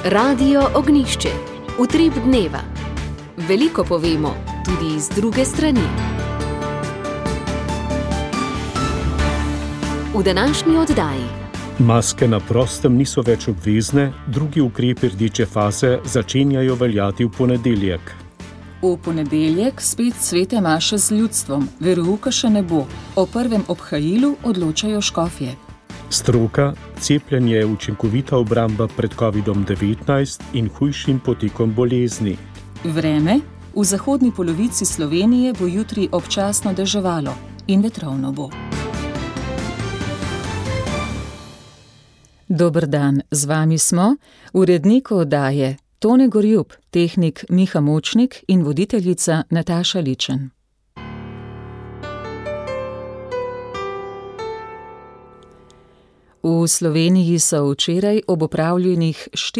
Radio Ognjišče, utrip dneva. Veliko povemo, tudi iz druge strani. V današnji oddaji. Maske na prostem niso več obvezne, drugi ukrepi rdeče faze začenjajo veljati v ponedeljek. V ponedeljek spet svete maše z ljudstvom, verouka še ne bo. O prvem obhajilu odločajo škofje. Stroka, cepljenje je učinkovita obramba pred COVID-19 in hujšim potekom bolezni. Vreme, v zahodni polovici Slovenije bo jutri občasno deževalo in vetrovno bo. Dober dan, z vami smo, urednik oddaje Tone Gorjup, tehnik Miha Močnik in voditeljica Nataša Ličen. V Sloveniji so včeraj ob opravljenih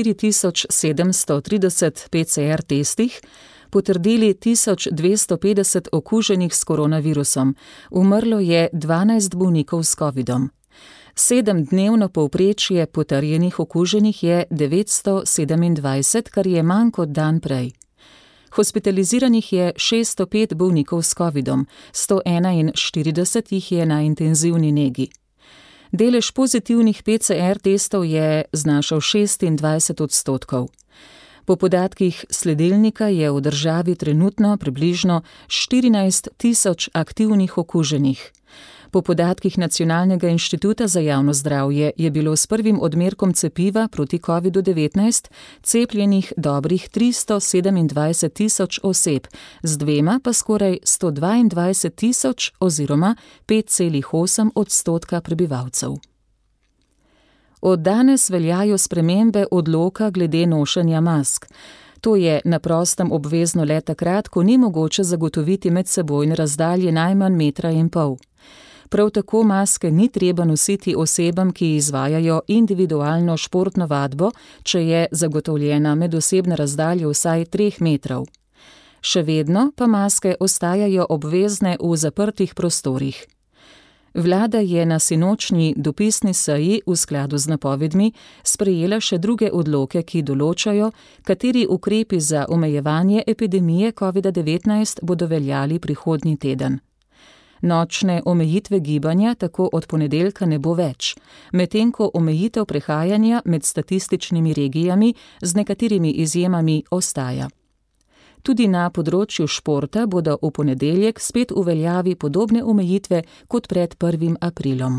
4730 PCR testih potrdili 1250 okuženih s koronavirusom. Umrlo je 12 bolnikov s covidom. 7-dnevno povprečje potrjenih okuženih je 927, kar je manj kot dan prej. Hospitaliziranih je 605 bolnikov s covidom, 141 jih je na intenzivni negi. Delež pozitivnih PCR testov je znašal 26%. Po podatkih sledilnika je v državi trenutno približno 14 000 aktivnih okuženih. Po podatkih Nacionalnega inštituta za javno zdravje je bilo s prvim odmerkom cepiva proti COVID-19 cepljenih dobrih 327 000 oseb, z dvema pa skoraj 122 000 oziroma 5,8% prebivalcev. Od danes veljajo spremembe odloka glede nošenja mask. To je na prostem obvezno le takrat, ko ni mogoče zagotoviti medsebojne razdalje najmanj 1,5 metra. Prav tako maske ni treba nositi osebam, ki izvajajo individualno športno vadbo, če je zagotovljena medosebna razdalja vsaj 3 metrov. Še vedno pa maske ostajajo obvezne v zaprtih prostorih. Vlada je na sinočnji dopisni seji v skladu z napovedmi sprejela še druge odloke, ki določajo, kateri ukrepi za omejevanje epidemije COVID-19 bodo veljali prihodnji teden. Nočne omejitve gibanja tako od ponedeljka ne bo več, medtem ko omejitev prehajanja med statističnimi regijami z nekaterimi izjemami ostaja. Tudi na področju športa bodo v ponedeljek spet v veljavi podobne omejitve kot pred 1. aprilom.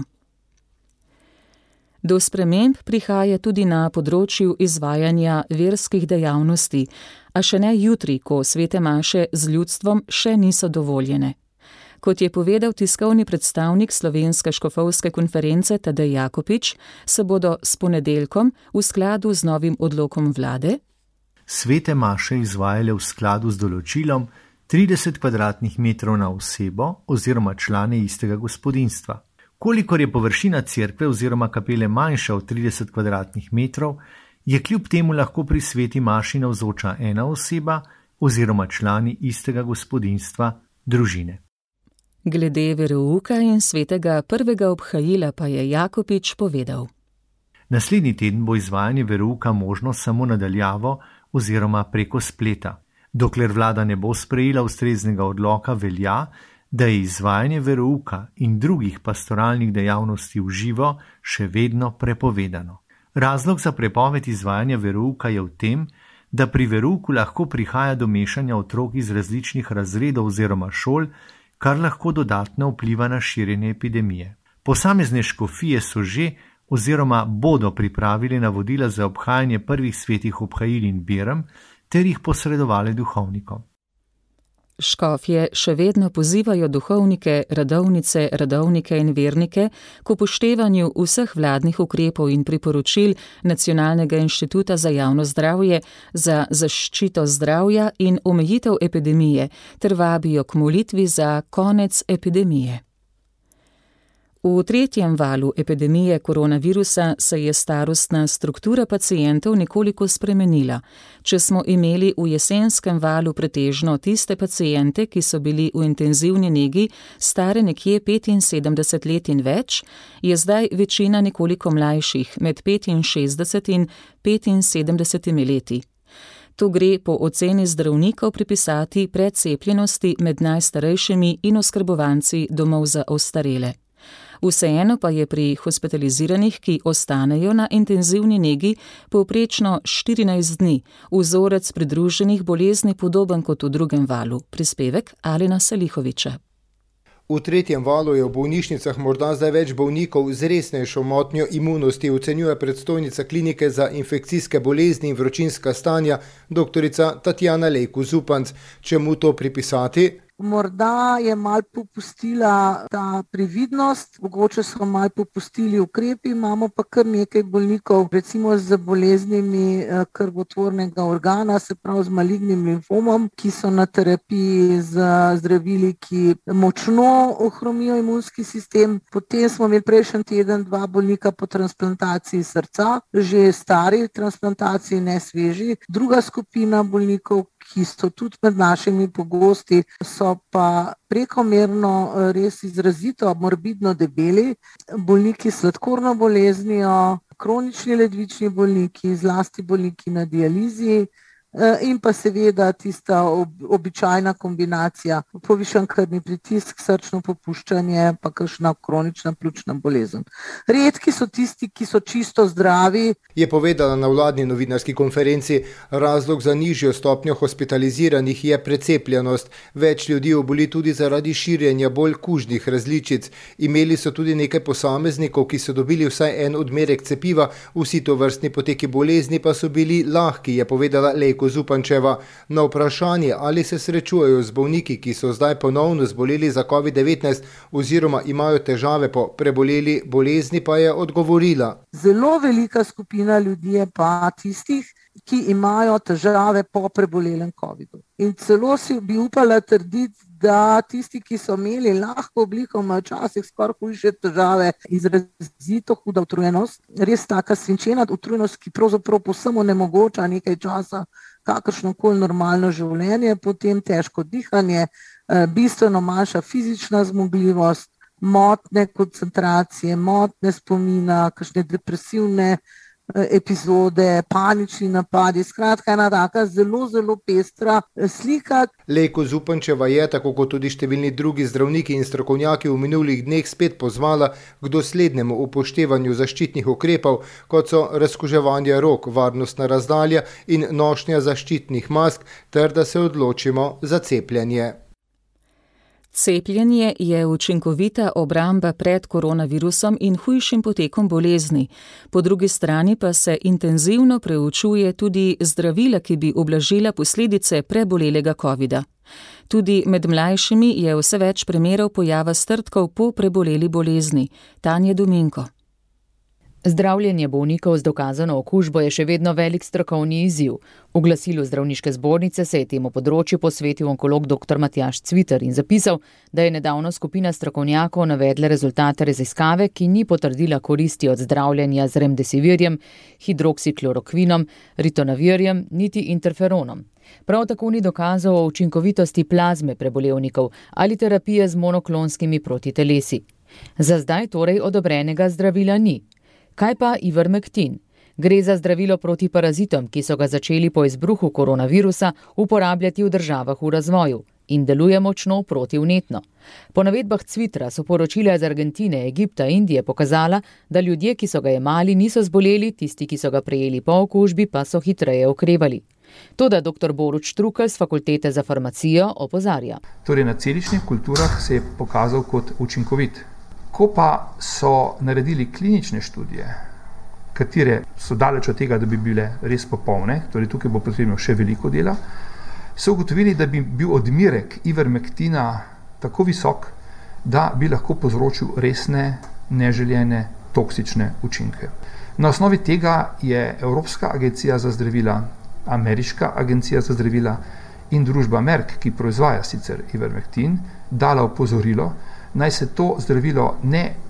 Do sprememb prihaja tudi na področju izvajanja verskih dejavnosti, a še ne jutri, ko svete maše z ljudstvom še niso dovoljene. Kot je povedal tiskovni predstavnik Slovenske škofovske konference Tadej Jakopič, se bodo s ponedeljkom v skladu z novim odlokom vlade svete maše izvajale v skladu z določilom 30 kvadratnih metrov na osebo oziroma člane istega gospodinjstva. Kolikor je površina cerkve oziroma kapele manjša od 30 kvadratnih metrov, je kljub temu lahko pri sveti maši navzoča ena oseba oziroma člani istega gospodinjstva, družine. Glede verouka in svetega prvega obhajila pa je Jakopič povedal. Naslednji teden bo izvajanje verouka možno samo nadaljavo oziroma preko spleta. Dokler vlada ne bo sprejela ustreznega odloka, velja, da je izvajanje verouka in drugih pastoralnih dejavnosti v živo še vedno prepovedano. Razlog za prepoved izvajanja verouka je v tem, da pri verouku lahko prihaja do mešanja otrok iz različnih razredov oziroma šol, kar lahko dodatno vpliva na širjenje epidemije. Posamezne škofije so že oziroma bodo pripravili navodila za obhajanje prvih svetih obhajil in berem ter jih posredovali duhovnikom. Škofje še vedno pozivajo duhovnike, radovnike in vernike k upoštevanju vseh vladnih ukrepov in priporočil Nacionalnega inštituta za javno zdravje za zaščito zdravja in omejitev epidemije ter vabijo k molitvi za konec epidemije. V tretjem valu epidemije koronavirusa se je starostna struktura pacientov nekoliko spremenila. Če smo imeli v jesenskem valu pretežno tiste paciente, ki so bili v intenzivni negi stare nekje 75 let in več, je zdaj večina nekoliko mlajših, med 65 in 75 leti. To gre po oceni zdravnikov pripisati precepljenosti med najstarejšimi in oskrbovanci domov za ostarele. Vseeno pa je pri hospitaliziranih, ki ostanejo na intenzivni negi, povprečno 14 dni, vzorec pridruženih bolezni podoben kot v drugem valu. Prispevek Alena Salihoviča. V tretjem valu je v bolnišnicah morda zdaj več bolnikov z resnejšo motnjo imunosti, ocenjuje predstojnica klinike za infekcijske bolezni in vročinska stanja, doktorica Tatjana Lejko Zupanc. Čemu to pripisati? Morda je malo popustila ta previdnost, mogoče so malo popustili ukrepi, imamo pa kar nekaj bolnikov, recimo z boleznimi krvotvornega organa, se pravi z malignim limfomom, ki so na terapiji z zdravili, ki močno ohromijo imunski sistem. Potem smo imeli prejšnji teden 2 bolnika po transplantaciji srca, že stari transplantaciji, ne sveži. Druga skupina bolnikov, ki so tudi med našimi pogosti, so pa prekomerno res izrazito morbidno debeli, bolniki s sladkorno boleznijo, kronični ledvični bolniki, zlasti bolniki na dializi in pa seveda tista običajna kombinacija povišan krvni pritisk, srčno popuščanje pa kakšna kronična pljučna bolezen. Redki so tisti, ki so čisto zdravi. Je povedala na vladni novinarski konferenci, razlog za nižjo stopnjo hospitaliziranih je precepljenost. Več ljudi oboli tudi zaradi širjenja bolj kužnih različic. Imeli so tudi nekaj posameznikov, ki so dobili vsaj en odmerek cepiva, vsi tovrstni poteki bolezni pa so bili lahki, je povedala Lejko Zupančeva. Na vprašanje, ali se srečujejo z bolniki, ki so zdaj ponovno zboleli za COVID-19 oziroma imajo težave po preboleli bolezni, pa je odgovorila. Zelo velika skupina ljudi je pa tistih, ki imajo težave po prebolelem COVID-u. In celo si bi upala trditi, da tisti, ki so imeli lahko obliko, imajo včasih skoraj hujše težave, izrazito huda utrujenost, res taka svinčena utrujenost, ki pravzaprav povsem onemogoča nekaj časa kakršnokoli normalno življenje, potem težko dihanje, bistveno manjša fizična zmogljivost, motnje koncentracije, motnje spomina, kakšne depresivne epizode, panični napadi, skratka ena taka zelo, zelo pestra slika. Lejko Zupančeva je, tako kot tudi številni drugi zdravniki in strokovnjaki v minulih dneh spet pozvala k doslednemu upoštevanju zaščitnih ukrepov, kot so razkuževanje rok, varnostna razdalja in nošnja zaščitnih mask, ter da se odločimo za cepljenje. Cepljenje je učinkovita obramba pred koronavirusom in hujšim potekom bolezni. Po drugi strani pa se intenzivno preučuje tudi zdravila, ki bi ublažila posledice prebolelega covida. Tudi med mlajšimi je vse več primerov pojava strdkov po preboleli bolezni. Tanja Dominko. Zdravljenje bolnikov z dokazano okužbo je še vedno velik strokovni izziv. V glasilu zdravniške zbornice se je temu področju posvetil onkolog dr. Matjaž Cviter in zapisal, da je nedavno skupina strokovnjakov navedla rezultate raziskave, ki ni potrdila koristi od zdravljenja z remdesivirjem, hidroksiklorokvinom, ritonavirjem niti interferonom. Prav tako ni dokazov o učinkovitosti plazme prebolevnikov ali terapije z monoklonskimi protitelesi. Za zdaj torej odobrenega zdravila ni. Kaj pa Ivermectin? Gre za zdravilo proti parazitom, ki so ga začeli po izbruhu koronavirusa uporabljati v državah v razvoju in deluje močno protivnetno. Po navedbah Cvitra so poročila iz Argentine, Egipta, Indije pokazala, da ljudje, ki so ga jemali, niso zboleli, tisti, ki so ga prejeli po okužbi, pa so hitreje okrevali. Toda dr. Borut Štrukelj z Fakultete za farmacijo opozarja. Torej na celičnih kulturah se je pokazal kot učinkovit. Ko pa so naredili klinične študije, katere so daleč od tega, da bi bile res popolne, torej tukaj bo potrebno še veliko dela, so ugotovili, da bi bil odmerek Ivermectina tako visok, da bi lahko povzročil resne, neželjene, toksične učinke. Na osnovi tega je Evropska agencija za zdravila, Ameriška agencija za zdravila in družba Merck, ki proizvaja sicer Ivermectin, dala opozorilo, naj se to zdravilo ne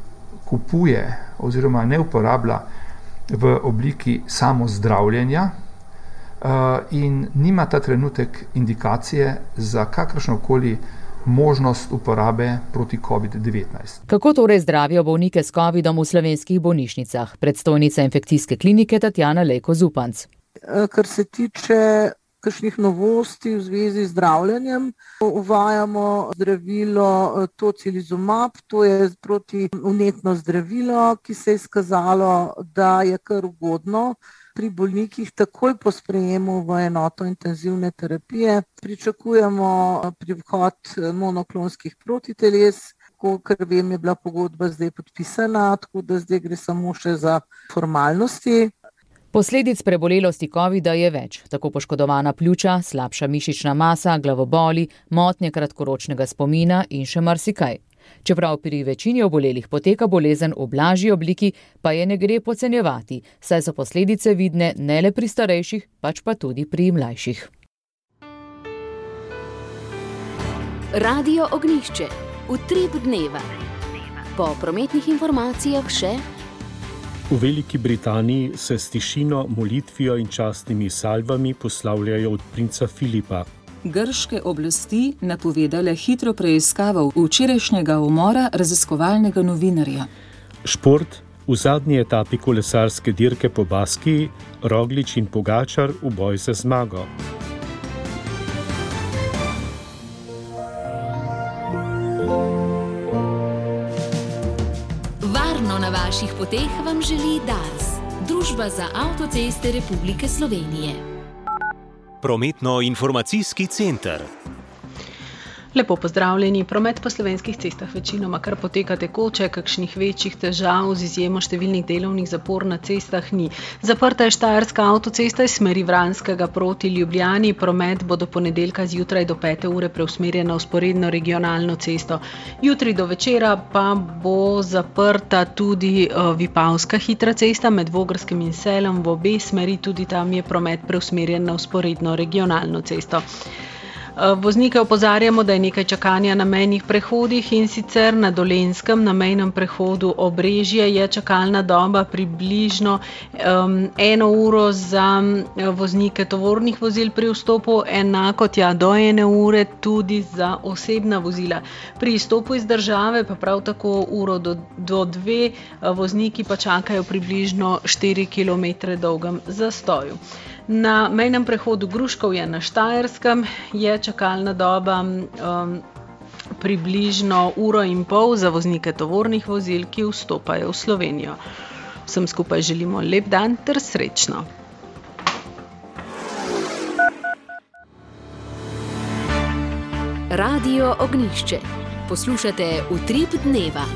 kupuje oziroma ne uporablja v obliki samozdravljenja in nima ta trenutek indikacije za kakršnokoli možnost uporabe proti COVID-19. Kako torej zdravijo bolnike s COVID-om v slovenskih bolnišnicah? Predstojnica infekcijske klinike Tatjana Lejko Zupanc. Kar se tiče kakšnih novosti v zvezi z zdravljenjem, uvajamo zdravilo tocilizumab, to je protivnetno zdravilo, ki se je izkazalo, da je kar ugodno pri bolnikih takoj po sprejemu v enoto intenzivne terapije. Pričakujemo prihod monoklonskih protiteles, ker vem, je bila pogodba zdaj podpisana, tako da zdaj gre samo še za formalnosti. Posledic prebolelosti COVID-a je več, tako poškodovana pljuča, slabša mišična masa, glavoboli, motnje kratkoročnega spomina in še marsikaj. Čeprav pri večini obolelih poteka bolezen v blažji obliki, pa je ne gre podcenjevati, saj so posledice vidne ne le pri starejših, pač pa tudi pri mlajših. Radio Ognjišče, utrip dneva. Po prometnih informacijah še: v Veliki Britaniji se s tišino, molitvijo in častnimi salvami poslavljajo od princa Filipa. Grške oblasti napovedale hitro preiskavo včerajšnjega umora raziskovalnega novinarja. Šport. V zadnji etapi kolesarske dirke po Baskiji Roglič in Pogačar v boj za zmago. Varno na vaših poteh vam želi Dars, Družba za avtoceste Republike Slovenije. Prometno-informacijski center. Lepo pozdravljeni. Promet po slovenskih cestah večinoma kar poteka tekoče, kakšnih večjih težav z izjemo številnih delovnih zapor na cestah ni. Zaprta je štajerska avtocesta iz smeri Vranskega proti Ljubljani. Promet bo do ponedeljka zjutraj do 5. ure preusmerjen na vzporedno regionalno cesto. Jutri do večera pa bo zaprta tudi Vipavska hitra cesta med Vogrskim in Selom. V obe smeri tudi tam je promet preusmerjen na vzporedno regionalno cesto. Voznike opozarjamo, da je nekaj čakanja na mejnih prehodih, in sicer na Dolenjskem, na mejnem prehodu Obrežje je čakalna doba približno 1 uro za voznike tovornih vozil pri vstopu, enako do 1 ure tudi za osebna vozila. Pri izstopu iz države pa prav tako uro do 2, vozniki pa čakajo približno 4 km dolgem zastoju. Na mejnem prehodu Gruškovje na Štajerskem je čakalna doba približno 1,5 ure za voznike tovornih vozil, ki vstopajo v Slovenijo. Vsem skupaj želimo lep dan ter srečno. Radio Ognjišče. Poslušate Utrip dneva.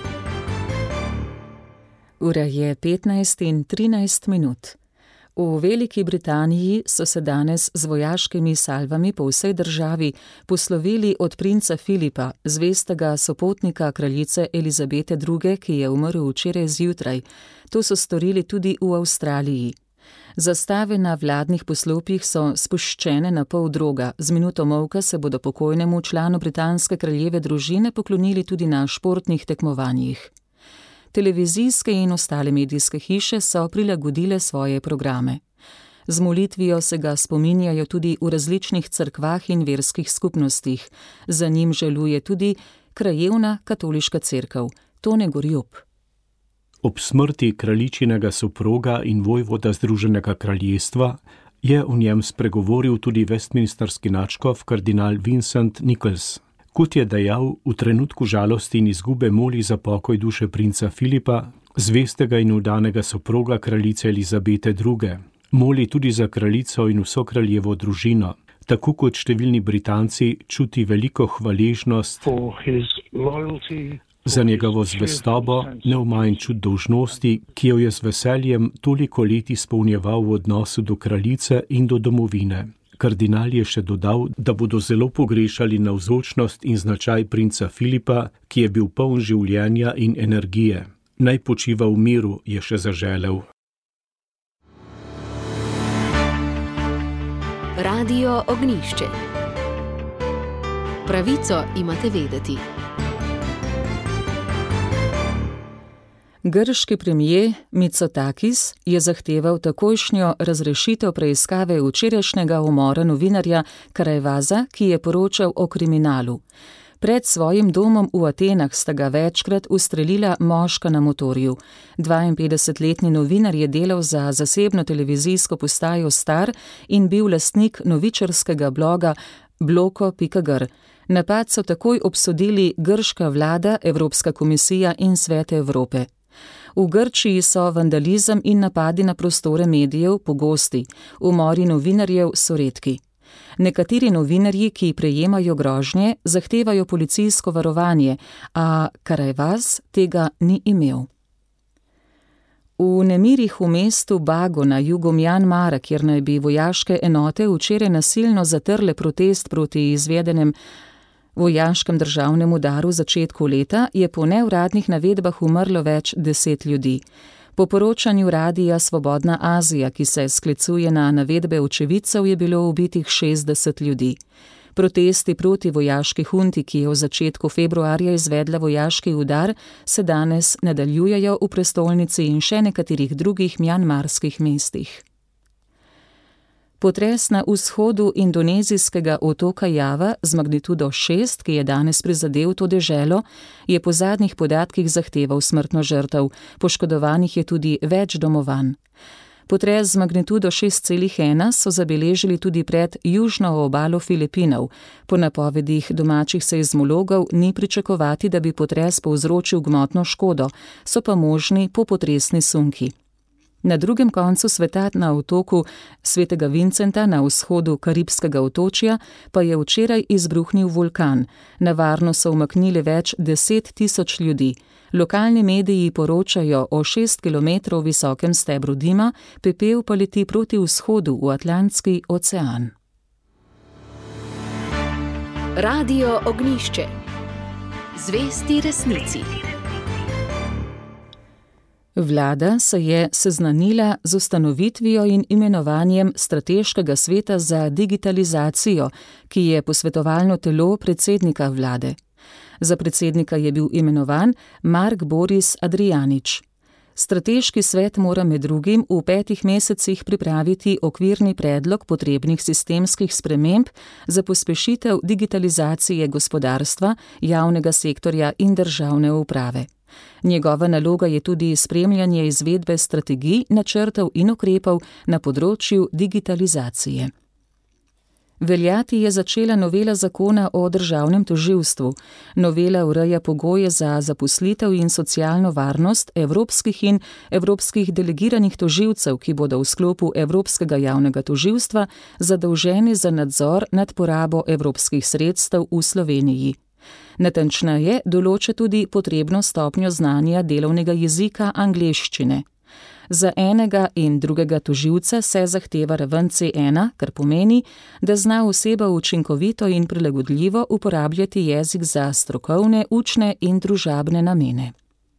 Ura je 15:13. V Veliki Britaniji so se danes z vojaškimi salvami po vsej državi poslovili od princa Filipa, zvestega sopotnika kraljice Elizabete II., ki je umrl včeraj zjutraj. To so storili tudi v Avstraliji. Zastave na vladnih poslopjih so spuščene na pol droga. Z minuto molka se bodo pokojnemu članu britanske kraljeve družine poklonili tudi na športnih tekmovanjih. Televizijske in ostale medijske hiše so prilagodile svoje programe. Z molitvijo se ga spominjajo tudi v različnih cerkvah in verskih skupnostih. Za njim žaluje tudi krajevna katoliška cerkev. Tone Gorjup. Ob smrti kraljičinega soproga in vojvoda Združenega kraljestva je v njem spregovoril tudi westminsterski nadškof kardinal Vincent Nichols. Kot je dejal, v trenutku žalosti in izgube moli za pokoj duše princa Filipa, zvestega in vdanega soproga kraljice Elizabete II. Moli tudi za kraljico in vso kraljevo družino. Tako kot številni Britanci čuti veliko hvaležnost za njegovo zvestobo, neomajen čut dolžnosti, ki jo je z veseljem toliko let izpolnjeval v odnosu do kraljice in do domovine. Kardinal je še dodal, da bodo zelo pogrešali navzočnost in značaj princa Filipa, ki je bil poln življenja in energije. Naj počiva v miru, je še zaželel. Radio Ognjišče. Pravico imate vedeti. Grški premijer Mitsotakis je zahteval takojšnjo razrešitev preiskave včerajšnjega umora novinarja Karajvaza, ki je poročal o kriminalu. Pred svojim domom v Atenah sta ga večkrat ustrelila moška na motorju. 52-letni novinar je delal za zasebno televizijsko postajo Star in bil lastnik novičarskega bloga bloko.gr. Napad so takoj obsodili grška vlada, Evropska komisija in Svet Evrope. V Grčiji so vandalizem in napadi na prostore medijev pogosti, umori novinarjev so redki. Nekateri novinarji, ki prejemajo grožnje, zahtevajo policijsko varovanje, a Karajvaz tega ni imel. V nemirih v mestu Bago na jugu Mjanmara, kjer naj bi vojaške enote včeraj nasilno zatrle protest proti izvedenem vojaškem državnem udaru v začetku leta, je po neuradnih navedbah umrlo več 10 ljudi. Po poročanju radija Svobodna Azija, ki se sklicuje na navedbe očividcev, je bilo ubitih 60 ljudi. Protesti proti vojaški hunti, ki je v začetku februarja izvedla vojaški udar, se danes nadaljujejo v prestolnici in še nekaterih drugih mjanmarskih mestih. Potres na vzhodu indonezijskega otoka Java z magnitudo 6, ki je danes prizadel to deželo, je po zadnjih podatkih zahteval smrtno žrtev, poškodovanih je tudi več domovanj. Potres z magnitudo 6,1 so zabeležili tudi pred južno obalo Filipinov. Po napovedih domačih seizmologov ni pričakovati, da bi potres povzročil gmotno škodo, so pa možni popotresni sunki. Na drugem koncu sveta na otoku Svetega Vincenta na vzhodu Karibskega otočja pa je včeraj izbruhnil vulkan. Na varno so umaknili več 10.000 ljudi. Lokalni mediji poročajo o 6 km visokem stebru dima, pepel pa leti proti vzhodu v Atlantski ocean. Radio Ognjišče. Zvesti resnici. Vlada se je seznanila z ustanovitvijo in imenovanjem Strateškega sveta za digitalizacijo, ki je posvetovalno telo predsednika vlade. Za predsednika je bil imenovan Mark Boris Adrijanič. Strateški svet mora med drugim v 5 mesecih pripraviti okvirni predlog potrebnih sistemskih sprememb za pospešitev digitalizacije gospodarstva, javnega sektorja in državne uprave. Njegova naloga je tudi spremljanje izvedbe strategij, načrtov in ukrepov na področju digitalizacije. Veljati je začela novela zakona o državnem tožilstvu. Novela ureja pogoje za zaposlitev in socialno varnost evropskih in evropskih delegiranih tožilcev, ki bodo v sklopu Evropskega javnega tožilstva zadolženi za nadzor nad porabo evropskih sredstev v Sloveniji. Natančneje določa tudi potrebno stopnjo znanja delovnega jezika angleščine. Za enega in drugega tožilca se zahteva raven C1, kar pomeni, da zna oseba učinkovito in prilagodljivo uporabljati jezik za strokovne, učne in družabne namene.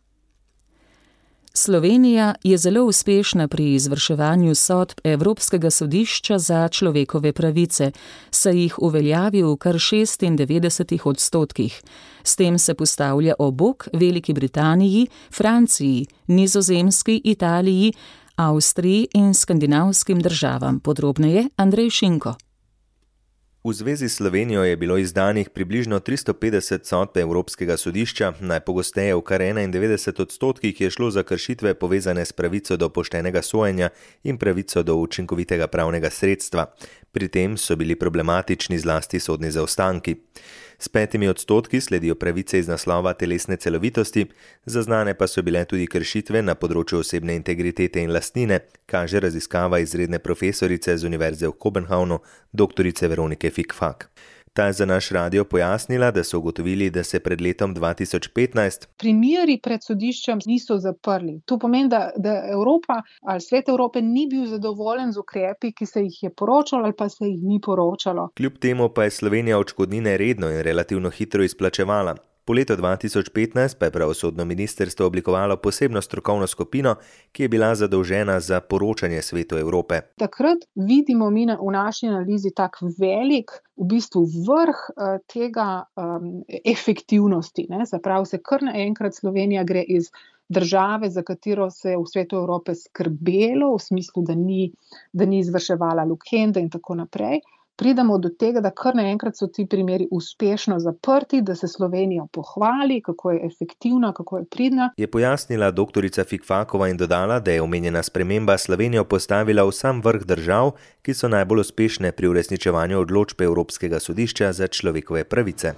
Slovenija je zelo uspešna pri izvrševanju sodb Evropskega sodišča za človekove pravice, saj jih uveljavi v kar 96%. S tem se postavlja ob bok Veliki Britaniji, Franciji, Nizozemski, Italiji, Avstriji in skandinavskim državam. Podrobneje Andrej Šinko. V zvezi s Slovenijo je bilo izdanih približno 350 sodb Evropskega sodišča, najpogosteje v kar 91% je šlo za kršitve povezane s pravico do poštenega sojenja in pravico do učinkovitega pravnega sredstva. Pri tem so bili problematični zlasti sodni zaostanki. S 5% sledijo pravice iz naslova telesne celovitosti, zaznane pa so bile tudi kršitve na področju osebne integritete in lastnine, kaže raziskava izredne profesorice z Univerze v Kopenhavnu, doktorice Veronike Fikfak. Ta je za naš radio pojasnila, da so ugotovili, da se pred letom 2015 primeri pred sodiščem niso zaprli. To pomeni, da Evropa ali Svet Evrope ni bil zadovoljen z ukrepi, ki se jih je poročalo ali pa se jih ni poročalo. Kljub temu pa je Slovenija odškodnine redno in relativno hitro izplačevala. Po letu 2015 pa je pravosodno ministrstvo oblikovalo posebno strokovno skupino, ki je bila zadolžena za poročanje Svetu Evrope. Takrat vidimo mi v naši analizi tak velik, v bistvu vrh tega efektivnosti. Zaprav se kar naenkrat Slovenija gre iz države, za katero se je v svetu Evrope skrbelo, v smislu, da ni izvrševala lukende in tako naprej, pridemo do tega, da kar naenkrat so ti primeri uspešno zaprti, da se Slovenija pohvali, kako je efektivna, kako je pridna. Je pojasnila doktorica Fikfakova in dodala, da je omenjena sprememba Slovenijo postavila v sam vrh držav, ki so najbolj uspešne pri uresničevanju odločbe Evropskega sodišča za človekove pravice.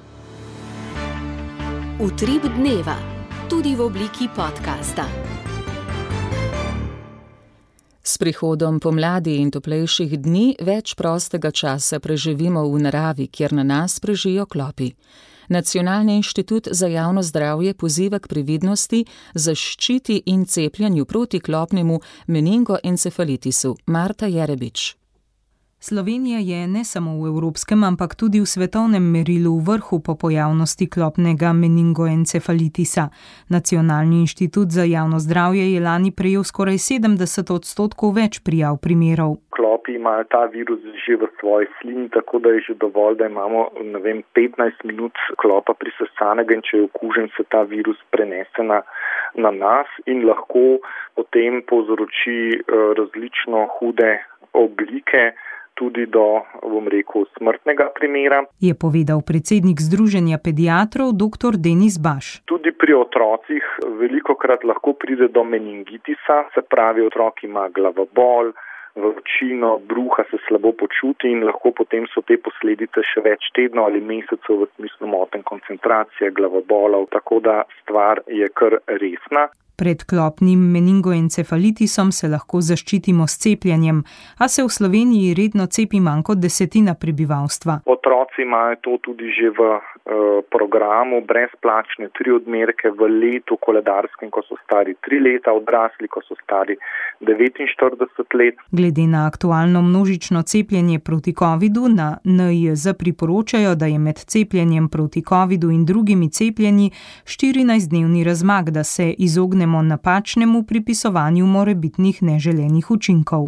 Utrip dneva, tudi v obliki podcasta. S prihodom pomladi in toplejših dni več prostega časa preživimo v naravi, kjer na nas prežijo klopi. Nacionalni inštitut za javno zdravje poziva k previdnosti, zaščiti in cepljenju proti klopnemu meningoencefalitisu. Marta Jerebič. Slovenija je ne samo v evropskem, ampak tudi v svetovnem merilu v vrhu po pojavnosti klopnega meningoencefalitisa. Nacionalni inštitut za javno zdravje je lani prejel skoraj 70% več prijav primerov. Klopi imajo ta virus že v svoji slini, tako da je že dovolj, da imamo 15 minut klopa prisesanega in če je okužen, se ta virus prenese na nas in lahko potem povzroči različno hude oblike, tudi do, smrtnega primera. Je povedal predsednik Združenja pediatrov dr. Denis Baš. Tudi pri otrocih velikokrat lahko pride do meningitisa, se pravi, otrok ima glavobol, vročino, bruha, se slabo počuti in lahko potem so te posledice še več tednov ali mesecev v smislu motenj koncentracije, glavobolov, tako da stvar je kar resna. Pred klopnim meningoencefalitisom se lahko zaščitimo s cepljenjem, a se v Sloveniji redno cepi manj kot 1/10 prebivalstva. Otroci imajo to tudi že v programu, brezplačne 3 odmerke v letu koledarskem, ko so stari 3 leta, odrasli, ko so stari 49 let. Glede na aktualno množično cepljenje proti covidu, na NIJZ priporočajo, da je med cepljenjem proti covidu in drugimi cepljenji 14-dnevni razmak, da se izognemo napačnemu pripisovanju morebitnih neželenih učinkov.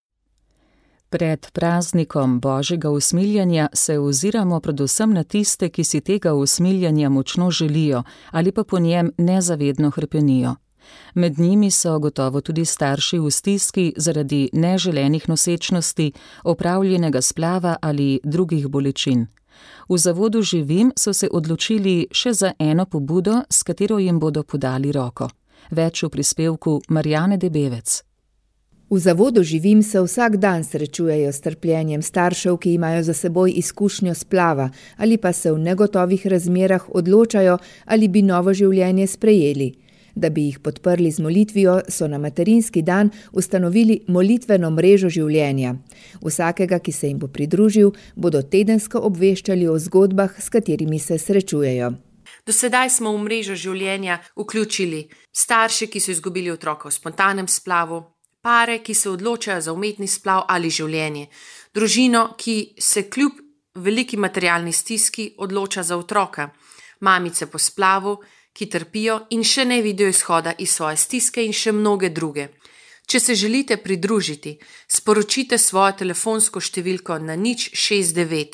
Pred praznikom Božjega usmiljenja se oziramo predvsem na tiste, ki si tega usmiljenja močno želijo ali pa po njem nezavedno hrepenijo. Med njimi so gotovo tudi starši v stiski zaradi neželenih nosečnosti, opravljenega splava ali drugih bolečin. V zavodu Živim so se odločili še za eno pobudo, s katero jim bodo podali roko. Več v prispevku Marjane Debevec. V zavodu Živim se vsak dan srečujejo s trpljenjem staršev, ki imajo za seboj izkušnjo splava ali pa se v negotovih razmerah odločajo, ali bi novo življenje sprejeli. Da bi jih podprli z molitvijo, so na materinski dan ustanovili molitveno mrežo življenja. Vsakega, ki se jim bo pridružil, bodo tedensko obveščali o zgodbah, s katerimi se srečujejo. Do sedaj smo v mrežo življenja vključili starše, ki so izgubili otroka v spontanem splavu, pare, ki se odločajo za umetni splav ali življenje, družino, ki se kljub veliki materialni stiski odloča za otroka, mamice po splavu, ki trpijo in še ne vidijo izhoda iz svoje stiske in še mnoge druge. Če se želite pridružiti, sporočite svojo telefonsko številko na 069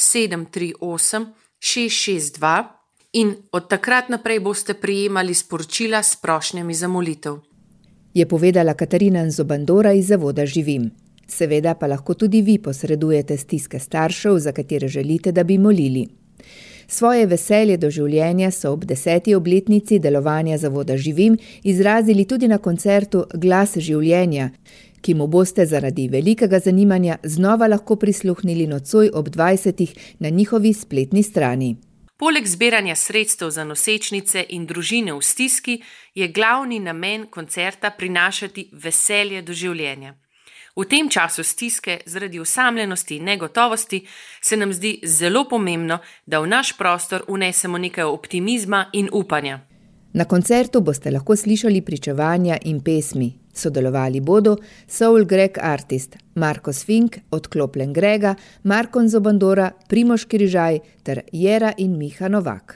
738 662 in od takrat naprej boste prejemali sporočila s prošnjami za molitev. Je povedala Katarina Zobandora iz zavoda Živim. Seveda pa lahko tudi vi posredujete stiske staršev, za katere želite, da bi molili. Svoje veselje do življenja so ob 10. obletnici delovanja zavoda Živim izrazili tudi na koncertu Glas življenja, ki mu boste zaradi velikega zanimanja znova lahko prisluhnili nocoj ob 20. na njihovi spletni strani. Poleg zbiranja sredstev za nosečnice in družine v stiski je glavni namen koncerta prinašati veselje do življenja. V tem času stiske, zaradi osamljenosti in negotovosti, se nam zdi zelo pomembno, da v naš prostor vnesemo nekaj optimizma in upanja. Na koncertu boste lahko slišali pričevanja in pesmi. Sodelovali bodo Soul Greg Artist, Marko Sfink, Odklopljen Grega, Markon Zobandora, Primož Križaj ter Jera in Miha Novak.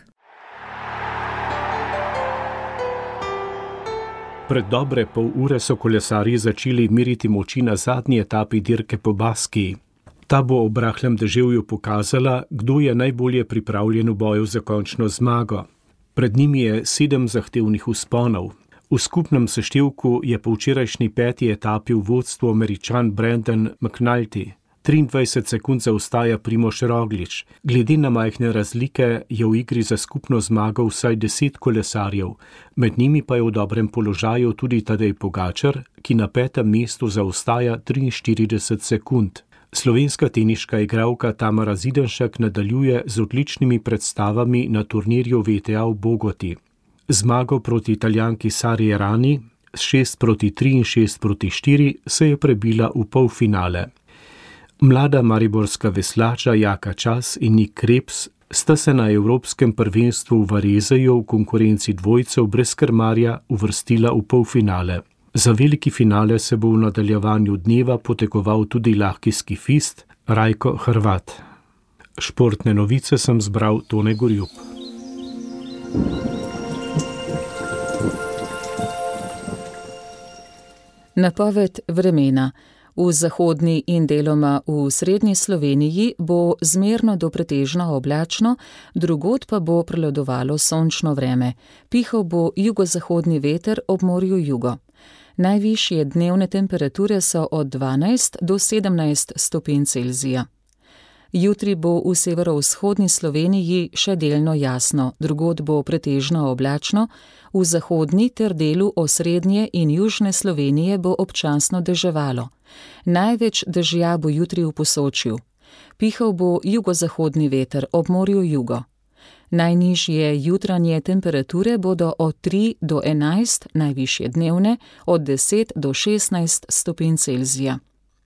Pred dobre pol ure so kolesarji začeli meriti moči na zadnji etapi dirke po Baskiji. Ta bo ob rahlem deževju pokazala, kdo je najbolje pripravljen v boju za končno zmago. Pred njimi je 7 zahtevnih vzponov. V skupnem seštevku je po včerajšnji 5. etapi v vodstvu Američan Brandon McNulty. 23 sekund zaostaja Primož Roglič. Glede na majhne razlike je v igri za skupno zmago vsaj 10 kolesarjev, med njimi pa je v dobrem položaju tudi Tadej Pogačar, ki na 5. mestu zaostaja 43 sekund. Slovenska teniška igralka Tamara Zidanšek nadaljuje z odličnimi predstavami na turnirju WTA v Bogoti. Zmago proti Italijanki Sari Errani s 6-3 in 6-4 se je prebila v polfinale. Mlada mariborska veslača Jaka Čas in Nik Krebs sta se na Evropskem prvenstvu v Varezeju v konkurenci dvojcev brez krmarja uvrstila v polfinale. Za veliki finale se bo v nadaljevanju dneva potegoval tudi lahki skifist Rajko Hrvat. Športne novice sem zbral Tone Gorjup. Napoved vremena. V zahodni in deloma v srednji Sloveniji bo zmerno do pretežno oblačno, drugod pa bo prevladovalo sončno vreme. Pihal bo jugozahodni veter ob morju jugo. Najvišje dnevne temperature so od 12 do 17 stopinj Celzija. Jutri bo v severovzhodni Sloveniji še delno jasno, drugod bo pretežno oblačno, v zahodni ter delu osrednje in južne Slovenije bo občasno deževalo. Največ dežja bo jutri v Posočju. Pihal bo jugozahodni veter ob morju jugo. Najnižje jutranje temperature bodo od 3 do 11, najvišje dnevne od 10 do 16 stopinj Celzija.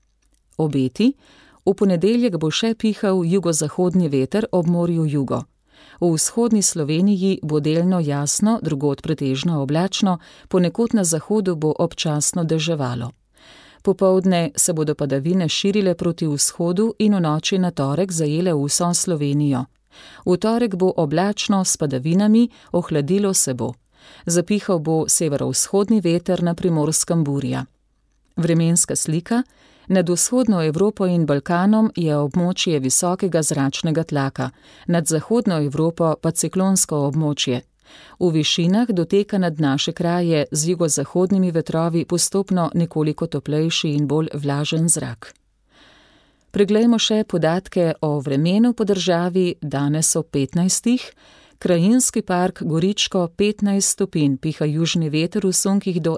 Obeti. V ponedeljek bo še pihal jugozahodni veter ob morju jugo. V vzhodni Sloveniji bo delno jasno, drugod pretežno oblačno, ponekod na zahodu bo občasno deževalo. Popoldne se bodo padavine širile proti vzhodu in v noči na torek zajele vso Slovenijo. V torek bo oblačno s padavinami, ohladilo se bo. Zapihal bo severovzhodni veter na Primorskem burja. Vremenska slika. Nad vzhodno Evropo in Balkanom je območje visokega zračnega tlaka, nad zahodno Evropo pa ciklonsko območje. V višinah doteka nad naše kraje z jugozahodnimi vetrovi postopno nekoliko toplejši in bolj vlažen zrak. Preglejmo še podatke o vremenu po državi danes ob 15. Krajinski park Goričko 15 stopinj, piha južni veter v sunkih do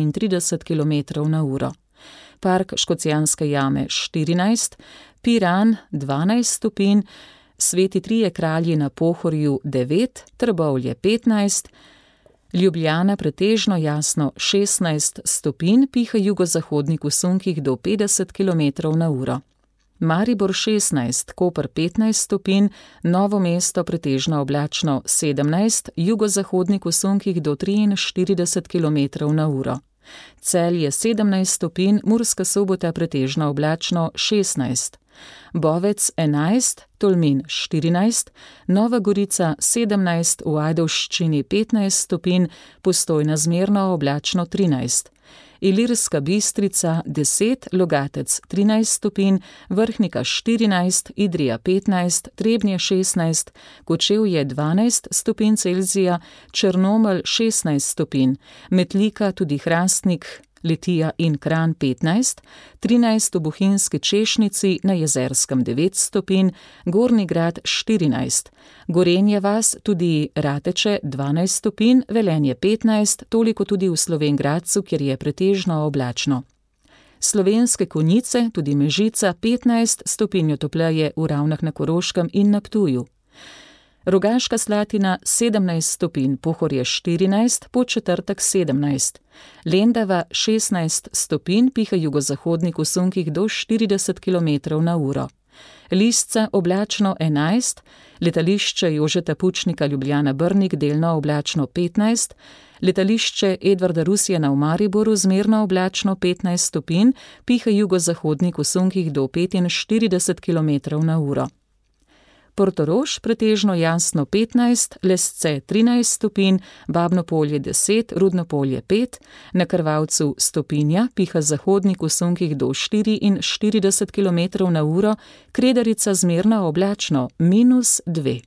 31 km/h. Park Škocjanske jame 14, Piran 12 stopinj, Sveti Trije kralji na Pohorju 9, Trbovlje 15, Ljubljana pretežno jasno 16 stopinj, piha jugozahodnik v sunkih do 50 km/h. Maribor 16, Koper 15 stopinj, Novo mesto pretežno oblačno 17, jugozahodnik v sunkih do 43 km/h. Celje 17 stopinj, Murska Sobota pretežno oblačno 16, Bovec 11, Tolmin 14, Nova Gorica 17, v Ajdovščini 15 stopinj, Postojna zmerno oblačno 13, Ilirska Bistrica 10, Logatec 13 stopinj, Vrhnika 14, Idrija 15, Trebnje 16, Kočevje 12 stopinj Celzija, Črnomelj 16 stopinj, Metlika tudi Hrastnik, Litija in Kranj 15, 13 v Bohinjski Češnici, na Jezerskem 9 stopinj, Gornji Grad 14, Gorenje vas, tudi Rateče 12 stopinj, Velenje 15, toliko tudi v Slovenj Gradcu, kjer je pretežno oblačno. Slovenske Konjice, tudi Mežica 15 stopinj topleje v Ravnah na Koroškem in na Ptuju. Rogaška Slatina 17 stopinj, Pohorje 14, Podčetrtek 17, Lendava 16 stopinj, piha jugozahodnik v sunkih do 40 km/h. Lisca oblačno 11, letališče Jožeta Pučnika Ljubljana Brnik delno oblačno 15, letališče Edvarda Rusjana v Mariboru zmerno oblačno 15 stopinj, piha jugozahodnik v sunkih do 45 km/h. Portorož pretežno jasno 15, Lesce 13 stopinj, Babno Polje 10, Rudno Polje 5, na Krvavcu stopinja, piha zahodnik v sunkih do 44 km/h, Kredarica zmerno oblačno -2.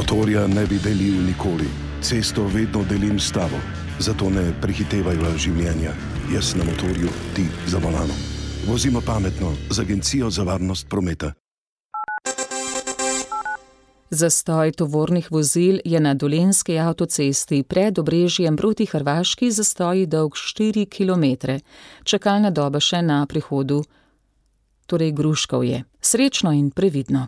Motorja ne bi delil nikoli, cesto vedno delim s tabo, zato ne prehitevajo življenja. Jaz na motorju, ti za volanom. Vozimo pametno z Agencijo za varnost prometa. Zastoj tovornih vozil je na Dolenjski avtocesti pred Obrežjem proti Hrvaški zastoji dolg 4 km. Čakalna doba še na prihodu, torej Gruškovje. Srečno in previdno.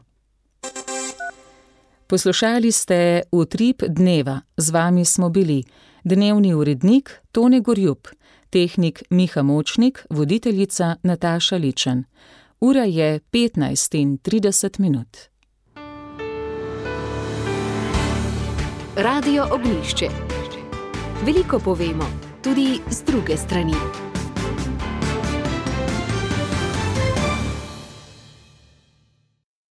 Poslušali ste Utrip dneva. Z vami smo bili dnevni urednik Tone Gorjup, tehnik Miha Močnik, voditeljica Nataša Ličen. Ura je 15:30. Radio Ognjišče. Veliko povemo, tudi z druge strani.